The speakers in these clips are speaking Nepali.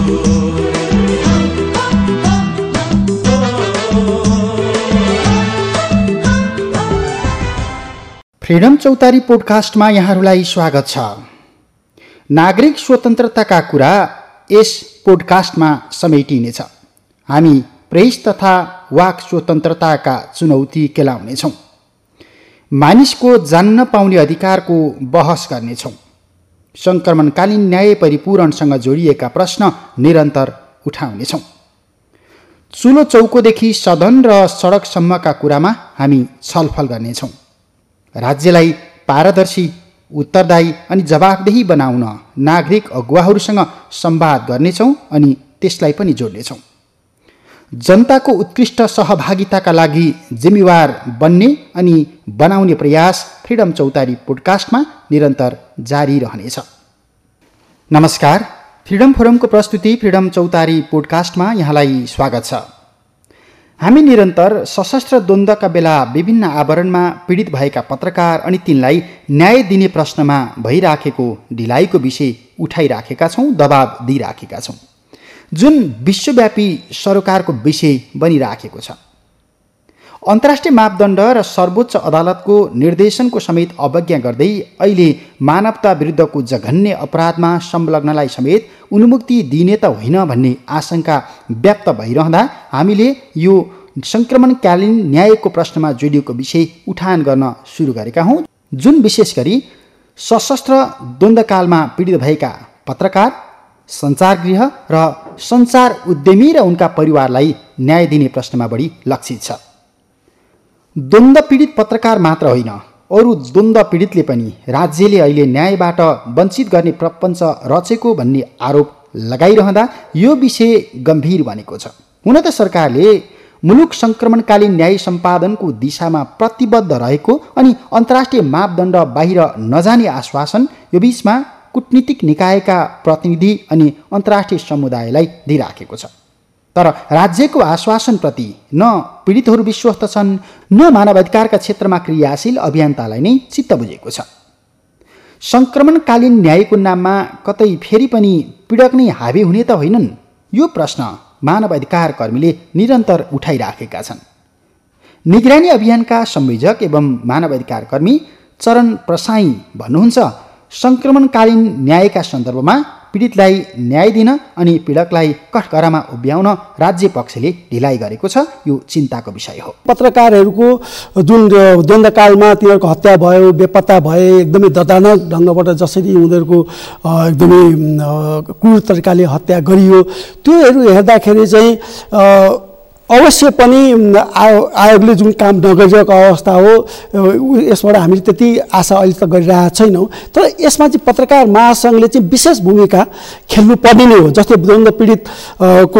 फ्रिडम चौतारी पोडकास्टमा यहाँहरूलाई स्वागत छ। नागरिक स्वतन्त्रताका कुरा यस पोडकास्टमा समेटिनेछ। हामी प्रेस तथा वाक स्वतन्त्रताका चुनौती केलाउनेछौँ। मानिसको जान्न पाउने अधिकारको बहस गर्नेछौँ। सङ्क्रमणकालीन न्याय परिपूरणसँग जोडिएका प्रश्न निरन्तर उठाउनेछौँ। चुलो चौकोदेखि सदन र सडकसम्मका कुरामा हामी छलफल गर्नेछौँ। राज्यलाई पारदर्शी, उत्तरदायी अनि जवाफदेही बनाउन नागरिक अगुवाहरूसँग संवाद गर्नेछौँ अनि त्यसलाई पनि जोड्नेछौँ। जनताको उत्कृष्ट सहभागिताका लागि जिम्मेवार बन्ने अनि बनाउने प्रयास फ्रिडम चौतारी पोडकास्टमा निरन्तर जारी रहनेछ। नमस्कार, फ्रिडम फोरमको प्रस्तुति फ्रिडम चौतारी पोडकास्टमा यहाँलाई स्वागत छ। हामी निरन्तर सशस्त्र द्वन्द्वका बेला विभिन्न आवरणमा पीडित भएका पत्रकार अनि तिनलाई न्याय दिने प्रश्नमा भइराखेको ढिलाइको विषय उठाइराखेका छौँ, दबाब दिइराखेका छौँ, जुन विश्वव्यापी सरोकारको विषय बनिराखेको छ। अन्तर्राष्ट्रिय मापदण्ड र सर्वोच्च अदालतको निर्देशनको समेत अवज्ञा गर्दै अहिले मानवता विरुद्धको जघन्य अपराधमा संलग्नलाई समेत उन्मुक्ति दिने त होइन भन्ने आशंका व्याप्त भइरहँदा हामीले यो सङ्क्रमणकालीन न्यायको प्रश्नमा जोडिएको विषय उठान गर्न सुरु गरेका हौँ, जुन विशेष गरी सशस्त्र द्वन्द्वकालमा पीडित भएका पत्रकार, सञ्चारगृह र सञ्चार उद्यमी र उनका परिवारलाई न्याय दिने प्रश्नमा बढी लक्षित छ। द्वन्द्व पीडित पत्रकार मात्र होइन, अरू द्वन्द्व पीडितले पनि राज्यले अहिले न्यायबाट वञ्चित गर्ने प्रपञ्च रचेको भन्ने आरोप लगाइरहँदा यो विषय गम्भीर बनेको छ। हुन त सरकारले मुलुक सङ्क्रमणकालीन न्याय सम्पादनको दिशामा प्रतिबद्ध रहेको अनि अन्तर्राष्ट्रिय मापदण्ड बाहिर नजाने आश्वासन यो बीचमा कूटनीतिक निकायका प्रतिनिधि अनि अन्तर्राष्ट्रिय समुदायलाई दिइराखेको छ। तर राज्यको आश्वासनप्रति न पीडितहरू विश्वस्त छन्, न मानवाधिकारका क्षेत्रमा क्रियाशील अभियन्तालाई नै चित्त बुझेको छ। सङ्क्रमणकालीन न्यायको नाममा कतै फेरि पनि पीडक नै हावी हुने त होइनन्? यो प्रश्न मानवाधिकार कर्मीले निरन्तर उठाइराखेका छन्। निगरानी अभियानका संयोजक एवं मानवाधिकार कर्मी चरण प्रसाई भन्नुहुन्छ, सङ्क्रमणकालीन न्यायका सन्दर्भमा पीडितलाई न्याय दिन अनि पीडकलाई कठघरामा उभ्याउन राज्य पक्षले ढिलाइ गरेको छ। यो चिन्ताको विषय हो। पत्रकारहरूको जुन द्वन्द्वकालमा तिनीहरूको हत्या भयो, बेपत्ता भए, एकदमै दर्दनाक ढङ्गबाट जसरी उनीहरूको एकदमै क्रूर तरिकाले हत्या गरियो, त्योहरू हेर्दाखेरि चाहिँ अवश्य पनि आयोगले जुन काम नगरिरहेको अवस्था हो, यसबाट हामीले त्यति आशा अहिले त गरिरहेका छैनौँ। तर यसमा चाहिँ पत्रकार महासङ्घले चाहिँ विशेष भूमिका खेल्नु पर्ने नै हो। जस्तै द्वन्द्व पीडित को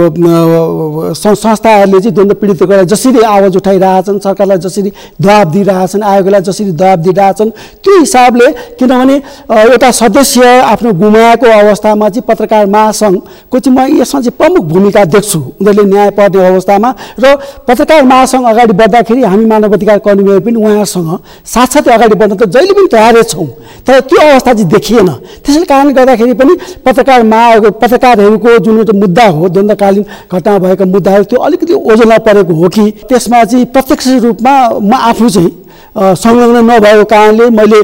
संस्थाहरूले चाहिँ द्वन्द्व पीडितहरूलाई जसरी आवाज उठाइरहेछन्, सरकारलाई जसरी दबाब दिइरहेछन्, आयोगलाई जसरी दबाब दिइरहेछन्, त्यो हिसाबले किनभने एउटा सदस्य आफ्नो गुमाएको अवस्थामा चाहिँ पत्रकार महासङ्घको चाहिँ म यसमा चाहिँ प्रमुख भूमिका देख्छु। उनीहरूले न्याय पाउने अवस्थामा र पत्रकार महासङ्घ अगाडि बढ्दाखेरि हामी मानवाधिकार कर्मीहरू पनि उहाँहरूसँग साथसाथै अगाडि बढ्न त जहिले पनि तयारै छौँ, तर त्यो अवस्था चाहिँ देखिएन। त्यसैले कारणले गर्दाखेरि पनि पत्रकारहरूको जुन एउटा मुद्दा हो, द्वन्द्वकालीन घटना भएका मुद्दाहरू, त्यो अलिकति ओझेलमा परेको हो कि त्यसमा चाहिँ प्रत्यक्ष रूपमा म आफू चाहिँ संलग्न नभएको कारणले मैले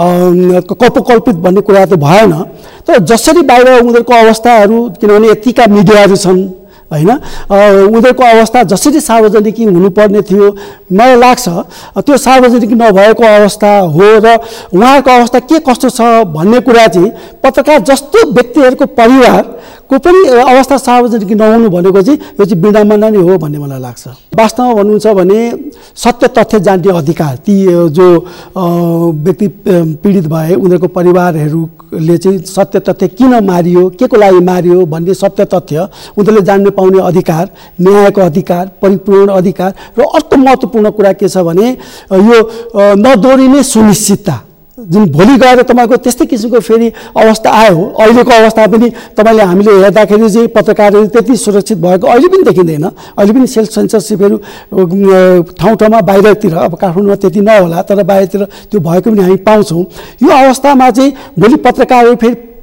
कल्पित भन्ने कुरा त भएन। तर जसरी बाहिर उनीहरूको अवस्थाहरू, किनभने यतिका मिडियाहरू छन् होइन, उनीहरूको अवस्था जसरी सार्वजनिक हुनुपर्ने थियो, मलाई लाग्छ त्यो सार्वजनिक नभएको अवस्था हो र उहाँहरूको अवस्था के कस्तो छ भन्ने कुरा चाहिँ पत्रकार जस्तो व्यक्तिहरूको परिवारको पनि अवस्था सार्वजनिक नहुनु भनेको चाहिँ यो चाहिँ विडम्बना नै हो भन्ने मलाई लाग्छ। वास्तवमा भन्नुहुन्छ भने सत्य तथ्य जान्ने अधिकार, ती जो व्यक्ति पीडित भए उनीहरूको परिवारहरूले चाहिँ सत्य तथ्य किन मारियो, के को लागि मारियो भन्ने सत्य तथ्य उनीहरूले जान्नु पाउने अधिकार, न्यायको अधिकार, परिपूर्ण अधिकार। र अर्को महत्त्वपूर्ण कुरा के छ भने यो नदोहोरिने सुनिश्चितता, जुन भोलि गएर तपाईँको त्यस्तै किसिमको फेरि अवस्था आयो। अहिलेको अवस्था पनि तपाईँले हामीले हेर्दाखेरि चाहिँ पत्रकारहरू त्यति सुरक्षित भएको अहिले पनि देखिँदैन। अहिले पनि सेल्फ सेन्सरसिपहरू ठाउँ ठाउँमा बाहिरतिर, अब काठमाडौँमा त्यति नहोला तर बाहिरतिर त्यो भएको पनि हामी पाउँछौँ। यो अवस्थामा चाहिँ भोलि पत्रकारहरू फेरि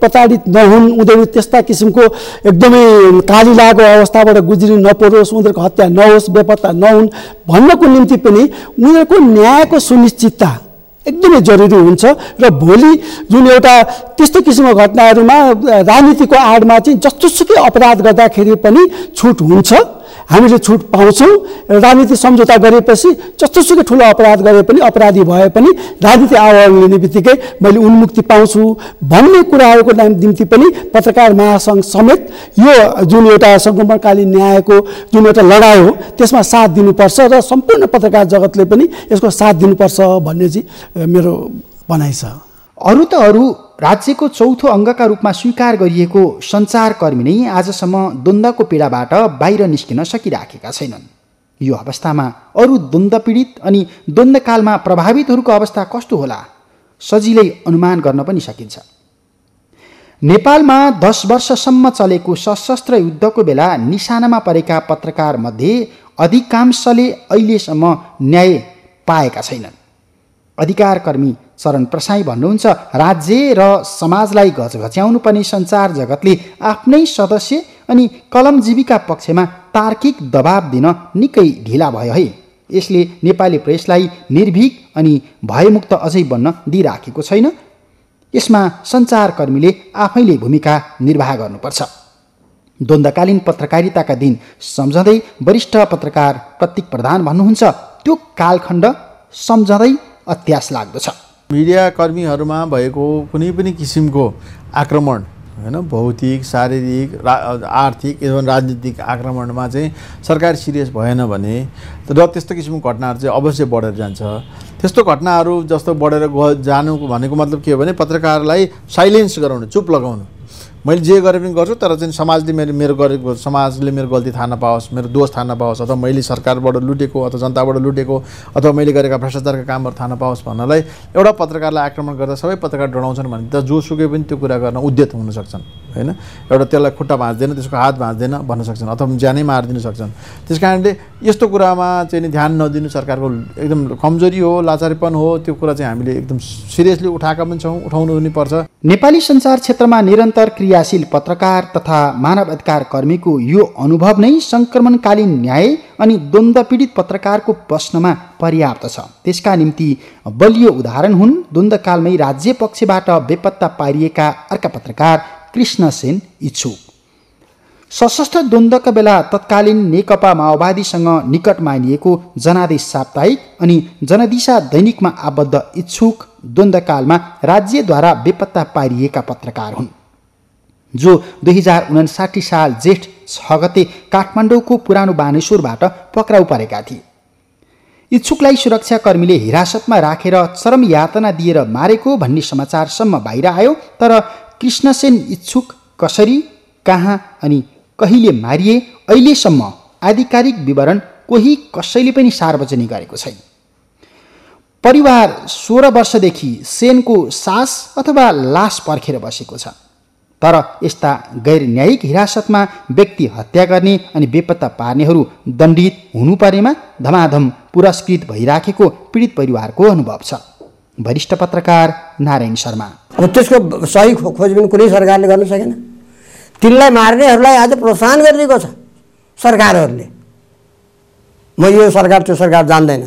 प्रताडित नहुन्, उनीहरू त्यस्ता किसिमको एकदमै कालिलाको अवस्थाबाट गुज्रिनु नपरोस्, उनीहरूको हत्या नहोस्, बेपत्ता नहुन् भन्नको निम्ति पनि उनीहरूको न्यायको सुनिश्चितता एकदमै जरुरी हुन्छ। र भोलि जुन एउटा त्यस्तो किसिमको घटनाहरूमा राजनीतिको आडमा चाहिँ जस्तोसुकै अपराध गर्दाखेरि पनि छुट हुन्छ, हामीले छुट पाउँछौँ। राजनीति सम्झौता गरेपछि जस्तोसुकै ठुलो अपराध गरे पनि, अपराधी भए पनि राजनीति आह्वान लिने बित्तिकै मैले उन्मुक्ति पाउँछु भन्ने कुराहरूको निम्ति पनि पत्रकार महासङ्घ समेत यो जुन एउटा सङ्क्रमणकालीन न्यायको जुन एउटा लडाइँ हो त्यसमा साथ दिनुपर्छ र सम्पूर्ण पत्रकार जगतले पनि यसको साथ दिनुपर्छ भन्ने चाहिँ मेरो भनाइ छ। अरू त अरू, राज्यको चौथो अङ्गका रूपमा स्वीकार गरिएको सञ्चारकर्मी नै आजसम्म द्वन्द्वको पीडाबाट बाहिर निस्किन सकिराखेका छैनन्। यो अवस्थामा अरू द्वन्द्व पीडित अनि द्वन्द्वकालमा प्रभावितहरूको अवस्था कस्तो होला सजिलै अनुमान गर्न पनि सकिन्छ। नेपालमा 10 वर्षसम्म चलेको सशस्त्र युद्धको बेला निशानामा परेका पत्रकारमध्ये अधिकांशले अहिलेसम्म न्याय पाएका छैनन्। अधिकारकर्मी चरण प्रसाई भन्नुहुन्छ, राज्य र समाजलाई घचघच्याउनु पर्ने सञ्चार जगतले आफ्नै सदस्य अनि कलमजीवीका पक्षमा तार्किक दबाब दिन निकै ढिला भयो है। यसले नेपाली प्रेसलाई निर्भीक अनि भयमुक्त अझै बन्न दिइराखेको छैन। यसमा सञ्चारकर्मीले आफैले भूमिका निर्वाह गर्नुपर्छ। द्वन्द्वकालीन पत्रकारिताका दिन सम्झँदै वरिष्ठ पत्रकार प्रतीक प्रधान भन्नुहुन्छ, त्यो कालखण्ड सम्झँदै अत्यास लाग्दो छ। मिडिया कर्मीहरूमा भएको कुनै पनि किसिमको आक्रमण हैन, भौतिक, शारीरिक, आर्थिक एवं राजनीतिक आक्रमणमा चाहिँ सरकार सिरियस भएन भने र त्यस्तो किसिमको घटनाहरू चाहिँ अवश्य बढेर जान्छ। त्यस्तो घटनाहरू जस्तो बढेर जानु भनेको मतलब के हो भने पत्रकारलाई साइलेन्स गराउनु, चुप लगाउनु। मैले जे गरे पनि गर्छु तर चाहिँ समाजले मेरो गरेको, समाजले मेरो गल्ती थाहा नपाओस्, मेरो दोष थाहा नपाओस्, अथवा मैले सरकारबाट लुटेको अथवा जनताबाट लुटेको अथवा मैले गरेका भ्रष्टाचारका कामहरू थाहा नपाओस् भन्नलाई एउटा पत्रकारलाई आक्रमण गर्दा सबै पत्रकार डराउँछन् भने त जोसुकै पनि त्यो कुरा गर्न उद्यत हुन सक्छन् हैन। एउटा त्यसलाई खुट्टा भाँच्दैन, त्यसको हात भाँच्दैन भन्न सक्छन् अथवा ज्यानै मारिदिन सक्छन्। त्यसकारणले यस्तो कुरामा चाहिँ ध्यान नदिनु सरकारको एकदम कमजोरी हो, लाचारीपन हो। त्यो कुरा चाहिँ हामीले एकदम सिरियसली उठाएका पनि छौँ, उठाउनु पनि पर्छ। नेपाली सञ्चार क्षेत्रमा निरन्तर क्रियाशील पत्रकार तथा मानव अधिकार कर्मीको यो अनुभव नै सङ्क्रमणकालीन न्याय अनि द्वन्द्व पीडित पत्रकारको प्रश्नमा पर्याप्त छ। त्यसका निम्ति बलियो उदाहरण हुन् द्वन्द्वकालमै राज्य पक्षबाट बेपत्ता पारिएका अर्का पत्रकार कृष्णसेन इच्छुक। सशस्त्र द्वन्द्वका बेला तत्कालीन नेकपा माओवादीसँग निकट मानिएको जनादेश साप्ताहिक अनि जनदिशा दैनिकमा आबद्ध इच्छुक द्वन्द्वकालमा राज्यद्वारा बेपत्ता पारिएका पत्रकार हुन्, जो 2059 साल जेठ 6 गते काठमाडौँको पुरानो बानेश्वरबाट पक्राउ परेका थिए। इच्छुकलाई सुरक्षाकर्मीले हिरासतमा राखेर चरम यातना दिएर मारेको भन्ने समाचारसम्म बाहिर आयो। तर कृष्णसेन इच्छुक कसरी, कहाँ अनि कहिले मारिए अहिलेसम्म आधिकारिक विवरण कोही कसैले पनि सार्वजनिक गरेको छैन। परिवार 16 वर्षदेखि सेनको सास अथवा लास पर्खेर बसेको छ। तर यस्ता गैर न्यायिक हिरासतमा व्यक्ति हत्या गर्ने अनि बेपत्ता पार्नेहरू दण्डित हुनुपर्नेमा धमाधम पुरस्कृत भइराखेको पीडित परिवारको अनुभव छ। वरिष्ठ पत्रकार नारायण शर्मा, अब त्यसको सही खोजबिन कुनै सरकारले गर्न सकेन। तिनलाई मार्नेहरूलाई आज प्रोत्साहन गरिदिएको छ सरकारहरूले। म यो सरकार त्यो सरकार जान्दैन।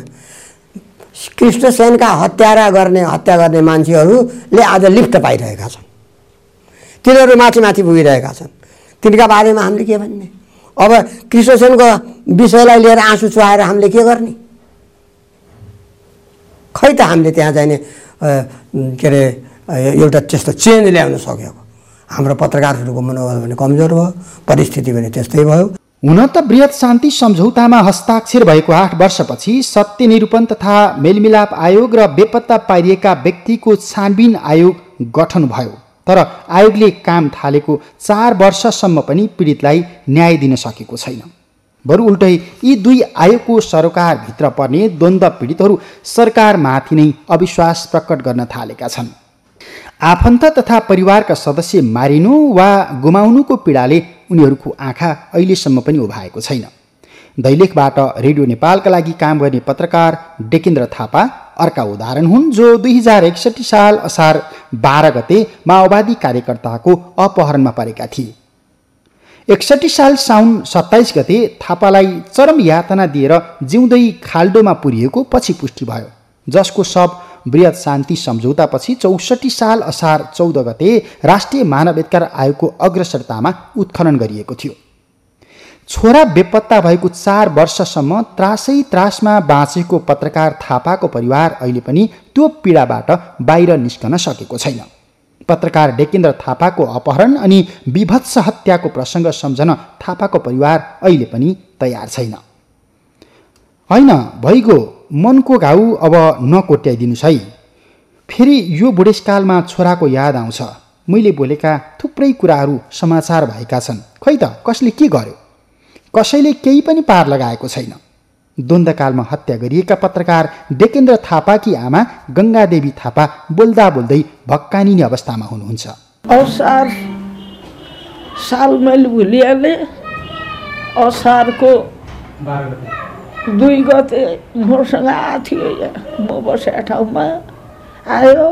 कृष्णसेनका हत्या गर्ने मान्छेहरूले आज लिफ्ट पाइरहेका छन्, तिनीहरू माथि माथि पुगिरहेका छन्। तिनका बारेमा हामीले के भन्ने? अब कृष्णसेनको विषयलाई लिएर आँसु चुहाएर हामीले के गर्ने? खै त हामीले त्यहाँ चाहिने के अरे एउटा त्यस्तो चेन्ज ल्याउन सकेको। हाम्रो पत्रकारहरूको मनोबल पनि कमजोर भयो, परिस्थिति पनि त्यस्तै भयो। हुन त बृहत शान्ति सम्झौतामा हस्ताक्षर भएको 8 वर्षपछि सत्य निरूपण तथा मेलमिलाप आयोग र बेपत्ता पारिएका व्यक्तिको छानबिन आयोग गठन भयो। तर आयोगले काम थालेको 4 वर्षसम्म पनि पीडितलाई न्याय दिन सकेको छैन। बरु उल्टै यी दुई आयोगको सरोकारभित्र पर्ने द्वन्द्व पीडितहरू सरकारमाथि नै अविश्वास प्रकट गर्न थालेका छन्। आफन्त तथा परिवारका सदस्य मारिनु वा गुमाउनुको पीडाले उनीहरूको आँखा अहिलेसम्म पनि उभाएको छैन। दैलेखबाट रेडियो नेपालका लागि काम गर्ने पत्रकार डेकेन्द्र थापा अर्का उदाहरण हुन्, जो 2061 साल असार 12 गते माओवादी कार्यकर्ताको अपहरणमा परेका थिए। 61 साल साउन 27 गते थापालाई चरम यातना दिएर जिउँदै खाल्डोमा पुरिएको पछि पुष्टि भयो, जसको शव बृहत शान्ति सम्झौतापछि 64 साल असार 14 गते राष्ट्रिय मानवाधिकार आयोगको अग्रसरतामा उत्खनन गरिएको थियो। छोरा बेपत्ता भएको 4 वर्षसम्म त्रासमा बाँचेको पत्रकार थापाको परिवार अहिले पनि त्यो पीडाबाट बाहिर निस्कन सकेको छैन। पत्रकार डेकेन्द्र थापाको अपहरण अनि विभत्स हत्याको प्रसङ्ग सम्झन थापाको परिवार अहिले पनि तयार छैन। होइन भइगयो, मनको घाउ अब नकोट्याइदिनुहोस् है। फेरि यो बुढेसकालमा छोराको याद आउँछ। मैले बोलेका थुप्रै कुराहरू समाचार भएका छन्, खै त कसले के गर्यो? कसैले केही पनि पार लगाएको छैन। द्वन्द्वकालमा हत्या गरिएका पत्रकार डेकेन्द्र थापाकी आमा गङ्गादेवी थापा बोल्दा बोल्दै भक्कानिने अवस्थामा हुनुहुन्छ। असार साल मैले भुलिहालेँ। असारको 2 गते मसँग आएको थियो, म बसेको ठाउँमा आयो।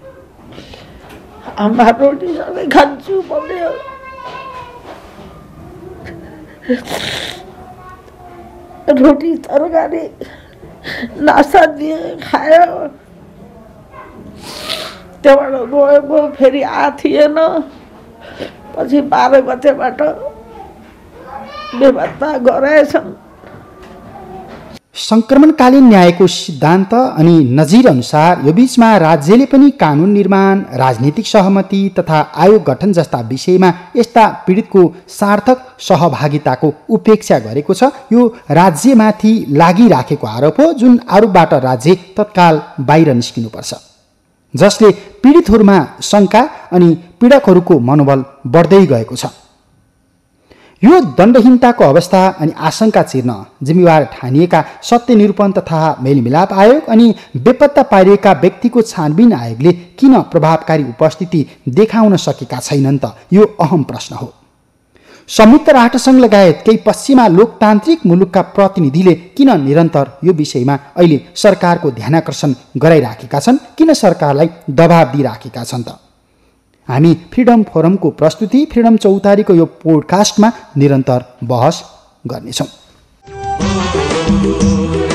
आमा रोटी सबै खान्छु भन्यो। रोटी तरकारी नास्ता दिए, खायो। त्यहाँबाट गएको फेरि आएको थिएन। पछि 12 गतेबाट बेपत्ता गराएछन्। सङ्क्रमणकालीन न्यायको सिद्धान्त अनि नजिर अनुसार यो बीचमा राज्यले पनि कानुन निर्माण, राजनीतिक सहमति तथा आयोग गठन जस्ता विषयमा यस्ता पीडितको सार्थक सहभागिताको उपेक्षा गरेको छ। यो राज्यमाथि लागिराखेको आरोप हो, जुन आरोपबाट राज्य तत्काल बाहिर निस्किनुपर्छ, जसले पीडितहरूमा शङ्का अनि पीडकहरूको मनोबल बढ्दै गएको छ। यो दण्डहीनताको अवस्था अनि आशंका चिर्न जिम्मेवार ठानिएका सत्य निरूपण तथा मेलमिलाप आयोग अनि बेपत्ता पारिएका व्यक्तिको छानबिन आयोगले किन प्रभावकारी उपस्थिति देखाउन सकेका छैनन् त? यो अहम प्रश्न हो। संयुक्त राष्ट्रसङ्घ लगायत केही पश्चिमा लोकतान्त्रिक मुलुकका प्रतिनिधिले किन निरन्तर यो विषयमा अहिले सरकारको ध्यानाकर्षण गराइराखेका छन्? किन सरकारलाई दबाब दिइराखेका छन् त? हामी फ्रिडम फोरमको प्रस्तुति फ्रिडम चौतारीको यो पोडकास्टमा निरन्तर बहस गर्नेछौँ।